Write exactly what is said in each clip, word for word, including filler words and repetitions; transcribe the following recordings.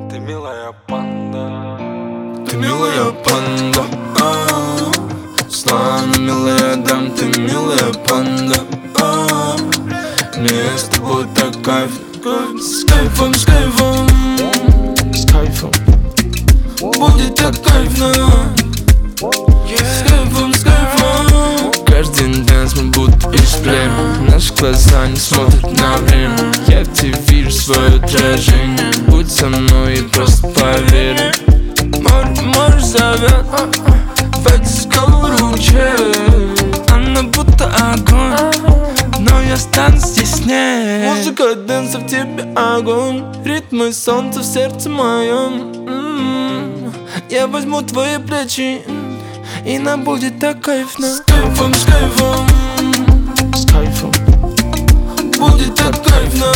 Ты милая панда, ты милая панда, а-а-а. Славно милая дам, ты милая панда, а-а-а. Мне с тобой так кайф, с кайфом, с кайфом, с кайфом. Будет так кайфно, с кайфом, с кайфом. Каждый день мы будто из племя. Наши глаза не смотрят на время. Я в тебе вижу свое отражение. Будь со мной и просто поверь. Море, море зовет в эти ручей. Она будто огонь, но я стану здесь с ней. Музыка дэнса в тебе огонь, ритмы солнца в сердце моем. М-м-м. Я возьму твои плечи, и нам будет так кайфно. С кайфом, с кайфом, с кайфом. Будет так кайфно.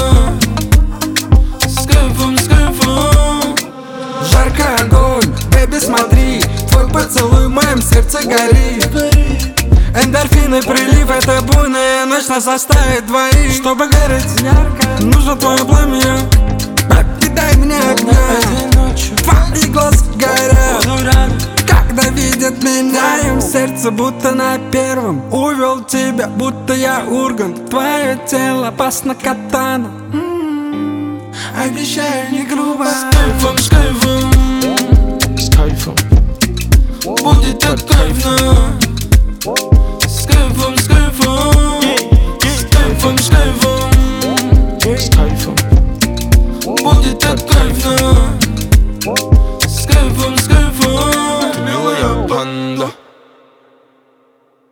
С кайфом, с кайфом. Жаркий огонь, бэби, смотри, твой поцелуй в моем сердце горит. Эндорфины прилив, это буйная ночь нас заставит двоих. Чтобы гореть ярко, нужно твое пламя. Бэби, дай мне огня. Твои глаза горят, когда видят меня. Им сердце будто на первом. Увел тебя, будто я Ургант. Твое тело опасно катана. М-м-м. Обещаю не грубо. С кайфом, с кайфом, с кайфом. Будет так кайфно. С кайфом, с кайфом.